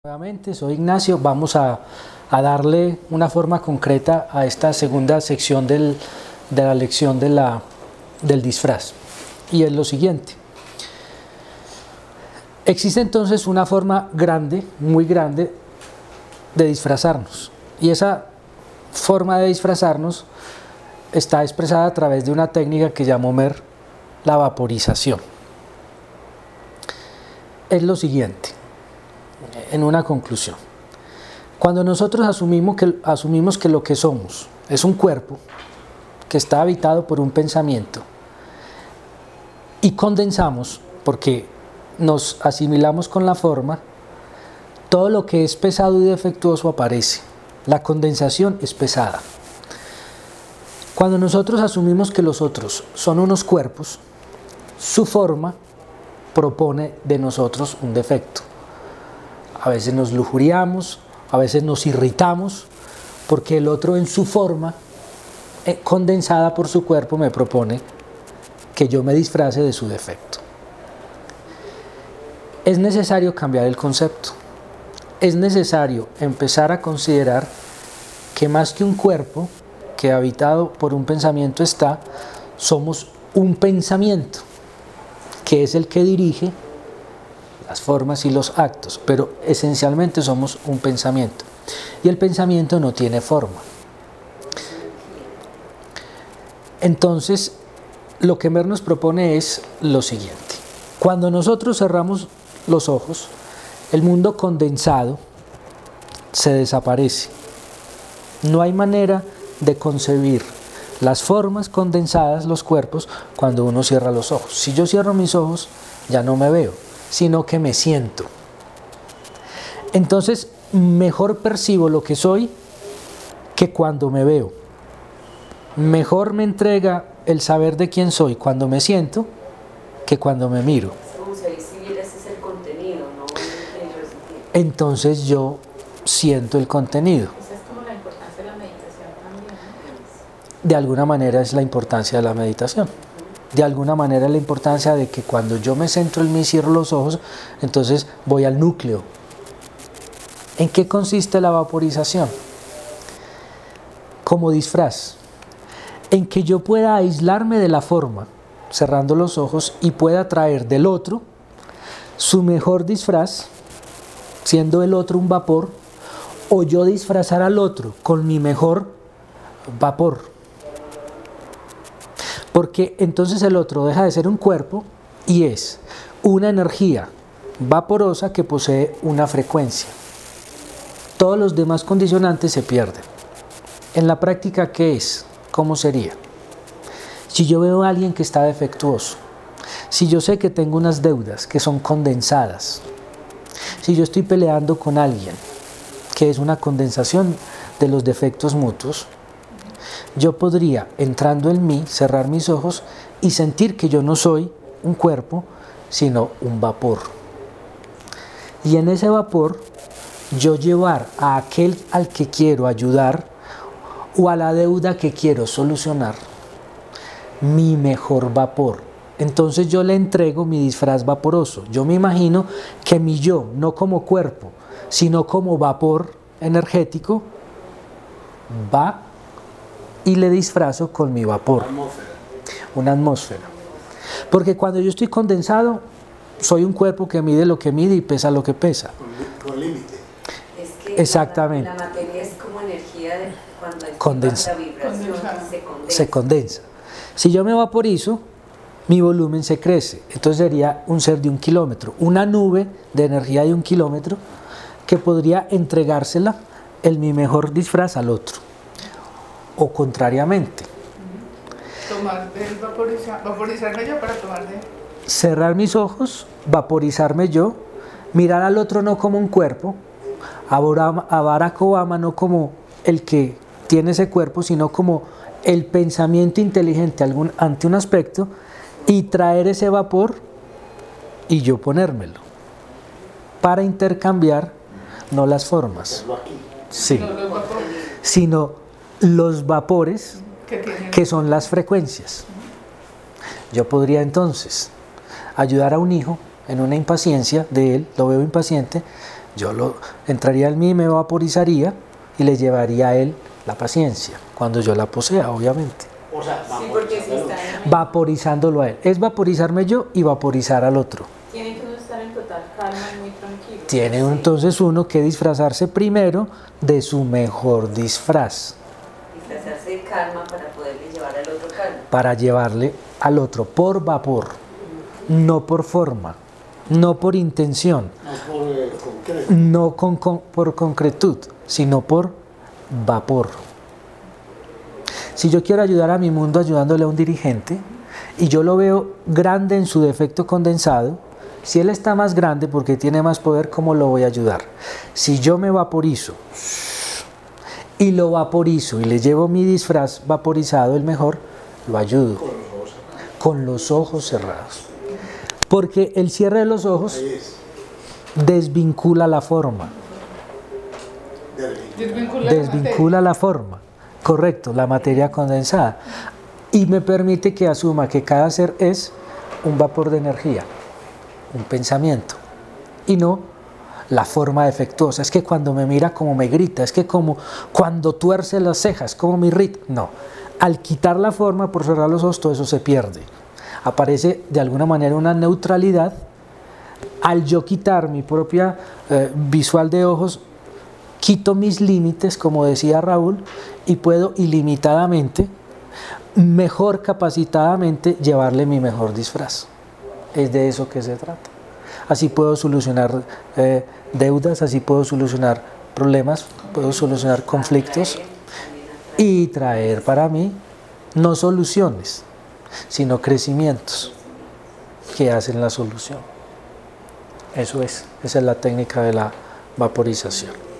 Nuevamente, soy Ignacio. Vamos a darle una forma concreta a esta segunda sección de la lección del disfraz. Y es lo siguiente. Existe entonces una forma grande, muy grande, de disfrazarnos. Y esa forma de disfrazarnos está expresada a través de una técnica que llamó Mer la vaporización. Es lo siguiente. En una conclusión, cuando nosotros asumimos que lo que somos es un cuerpo que está habitado por un pensamiento y condensamos, porque nos asimilamos con la forma, todo lo que es pesado y defectuoso aparece. La condensación es pesada. Cuando nosotros asumimos que los otros son unos cuerpos, su forma propone de nosotros un defecto. A veces nos lujuriamos, a veces nos irritamos, porque el otro en su forma, condensada por su cuerpo, me propone que yo me disfrace de su defecto. Es necesario cambiar el concepto. Es necesario empezar a considerar que más que un cuerpo que habitado por un pensamiento está, somos un pensamiento, que es el que dirige las formas y los actos, pero esencialmente somos un pensamiento. Y el pensamiento no tiene forma. Entonces, lo que Mer nos propone es lo siguiente. Cuando nosotros cerramos los ojos, el mundo condensado se desaparece. No hay manera de concebir las formas condensadas, los cuerpos, cuando uno cierra los ojos. Si yo cierro mis ojos, ya no me veo, sino que me siento. Entonces, mejor percibo lo que soy que cuando me veo. Mejor me entrega el saber de quién soy cuando me siento que cuando me miro. Ese es el contenido, ¿no? Entonces yo siento el contenido. Esa es como la importancia de la meditación también, ¿no? De alguna manera es la importancia de la meditación. De alguna manera la importancia de que cuando yo me centro en mí y cierro los ojos, entonces voy al núcleo. ¿En qué consiste la vaporización? Como disfraz. En que yo pueda aislarme de la forma, cerrando los ojos, y pueda traer del otro su mejor disfraz, siendo el otro un vapor, o yo disfrazar al otro con mi mejor vapor. Porque entonces el otro deja de ser un cuerpo y es una energía vaporosa que posee una frecuencia. Todos los demás condicionantes se pierden. En la práctica, ¿qué es? ¿Cómo sería? Si yo veo a alguien que está defectuoso, si yo sé que tengo unas deudas que son condensadas, si yo estoy peleando con alguien que es una condensación de los defectos mutuos, yo podría, entrando en mí, cerrar mis ojos y sentir que yo no soy un cuerpo, sino un vapor. Y en ese vapor, yo llevar a aquel al que quiero ayudar o a la deuda que quiero solucionar mi mejor vapor. Entonces yo le entrego mi disfraz vaporoso. Yo me imagino que mi yo, no como cuerpo, sino como vapor energético, va y le disfrazo con mi vapor. Una atmósfera. Porque cuando yo estoy condensado, soy un cuerpo que mide lo que mide y pesa lo que pesa. Con límite. Es que exactamente. La materia es como energía de cuando Condensa. la vibración Se condensa. Si yo me vaporizo, mi volumen se crece. Entonces sería un ser de 1 kilómetro. Una nube de energía de 1 kilómetro que podría entregársela mi mejor disfraz al otro. O contrariamente. Tomar de vaporizarme yo para tomar de... Cerrar mis ojos, vaporizarme yo, mirar al otro no como un cuerpo, a Barack Obama no como el que tiene ese cuerpo, sino como el pensamiento inteligente ante un aspecto, y traer ese vapor y yo ponérmelo para intercambiar no las formas, sí, sino los vapores que son las frecuencias. Yo podría entonces ayudar a un hijo en una impaciencia de él, lo veo impaciente, entraría en mí, me vaporizaría y le llevaría a él la paciencia, cuando yo la posea, obviamente. O sea, Sí, porque si está en Vaporizándolo a él. Es vaporizarme yo y vaporizar al otro. tiene que uno estar en total calma y muy tranquilo. Tiene entonces uno que disfrazarse primero de su mejor disfraz, Disfrazarse de karma para poderle llevar al otro karma. para llevarle al otro por vapor, no por forma, no por intención, no por concreto. no por concretud, sino por vapor. Si yo quiero ayudar a mi mundo ayudándole a un dirigente y yo lo veo grande en su defecto condensado, si él está más grande porque tiene más poder, ¿cómo lo voy a ayudar? Si yo me vaporizo y lo vaporizo y le llevo mi disfraz vaporizado, el mejor, lo ayudo con los ojos cerrados. Porque el cierre de los ojos Ahí es. desvincula la forma. Desvincula la forma, correcto, la materia condensada, y me permite que asuma que cada ser es un vapor de energía, un pensamiento, y no la forma defectuosa. Es que cuando me mira como me grita, es que como cuando tuerce las cejas, como me irrita. No, al quitar la forma, por cerrar los ojos, todo eso se pierde. Aparece de alguna manera una neutralidad. Al yo quitar mi propia visual de ojos, quito mis límites, como decía Raúl, y puedo ilimitadamente, mejor capacitadamente, llevarle mi mejor disfraz. Es de eso que se trata. Así puedo solucionar deudas, así puedo solucionar problemas, puedo solucionar conflictos y traer para mí no soluciones, sino crecimientos que hacen la solución. Eso es, esa es la técnica de la vaporización.